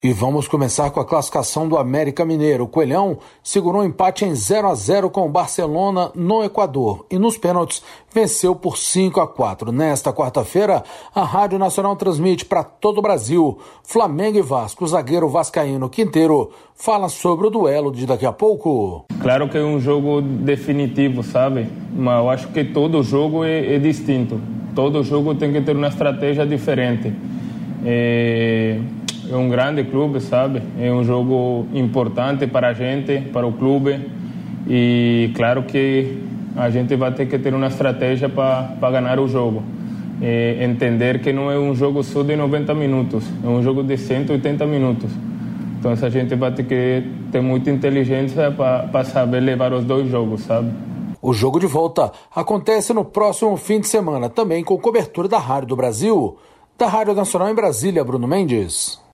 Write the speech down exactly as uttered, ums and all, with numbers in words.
E vamos começar com a classificação do América Mineiro. O Coelhão segurou um empate em zero a zero com o Barcelona no Equador e nos pênaltis venceu por cinco a quatro. Nesta quarta-feira, a Rádio Nacional transmite para todo o Brasil Flamengo e Vasco. O zagueiro vascaíno Quinteiro fala sobre o duelo de daqui a pouco. Claro que é um jogo definitivo, sabe? Mas eu acho que todo jogo é, é distinto. Todo jogo tem que ter uma estratégia diferente. É... É um grande clube, sabe? É um jogo importante para a gente, para o clube. E claro que a gente vai ter que ter uma estratégia para ganhar o jogo. É entender que não é um jogo só de noventa minutos, é um jogo de cento e oitenta minutos. Então a gente vai ter que ter muita inteligência para saber levar os dois jogos, sabe? O jogo de volta acontece no próximo fim de semana, também com cobertura da Rádio do Brasil. Da Rádio Nacional em Brasília, Bruno Mendes.